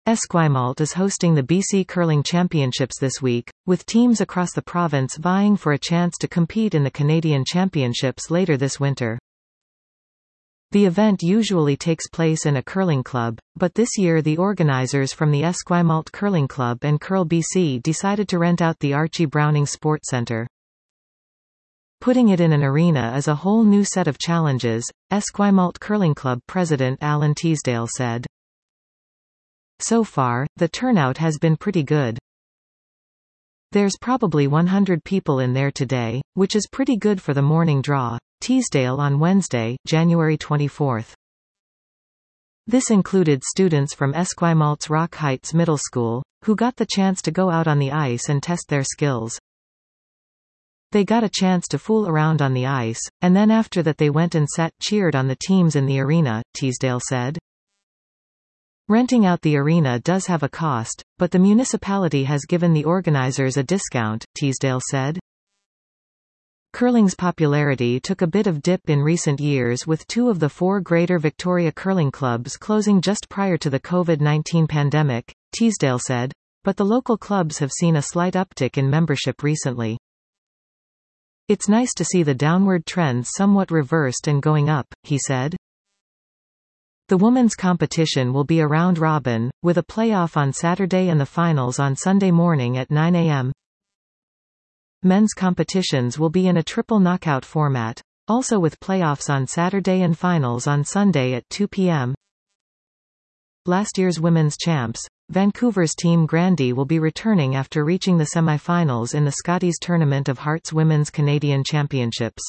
Esquimalt is hosting the BC Curling Championships this week, with teams across the province vying for a chance to compete in the Canadian Championships later this winter. The event usually takes place in a curling club, but this year the organizers from the Esquimalt Curling Club and Curl BC decided to rent out the Archie Browning Sports Centre. Putting it in an arena is a whole new set of challenges, Esquimalt Curling Club president Alan Teasdale said. So far, the turnout has been pretty good. There's probably 100 people in there today, which is pretty good for the morning draw, Teasdale on Wednesday, January 24. This included students from Esquimalt's Rock Heights Middle School, who got the chance to go out on the ice and test their skills. They got a chance to fool around on the ice, and then after that they went and cheered on the teams in the arena, Teasdale said. Renting out the arena does have a cost, but the municipality has given the organizers a discount, Teasdale said. Curling's popularity took a bit of dip in recent years, with 2 of the 4 Greater Victoria curling clubs closing just prior to the COVID-19 pandemic, Teasdale said, but the local clubs have seen a slight uptick in membership recently. It's nice to see the downward trends somewhat reversed and going up, he said. The women's competition will be a round robin, with a playoff on Saturday and the finals on Sunday morning at 9 a.m. Men's competitions will be in a triple knockout format, also with playoffs on Saturday and finals on Sunday at 2 p.m. Last year's women's champs, Vancouver's Team Grandy, will be returning after reaching the semi-finals in the Scotties Tournament of Hearts Women's Canadian Championships.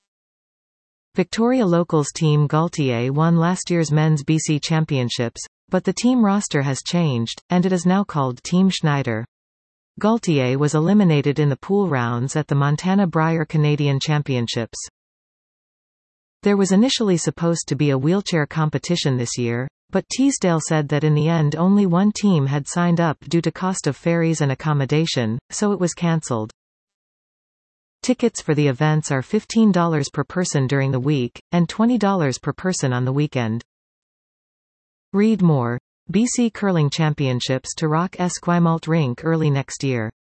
Victoria Locals Team Gaultier won last year's men's BC Championships, but the team roster has changed, and it is now called Team Schneider. Gaultier was eliminated in the pool rounds at the Montana Brier Canadian Championships. There was initially supposed to be a wheelchair competition this year, but Teasdale said that in the end only one team had signed up due to cost of ferries and accommodation, so it was cancelled. Tickets for the events are $15 per person during the week, and $20 per person on the weekend. Read more. BC Curling Championships to rock Esquimalt Rink early next year.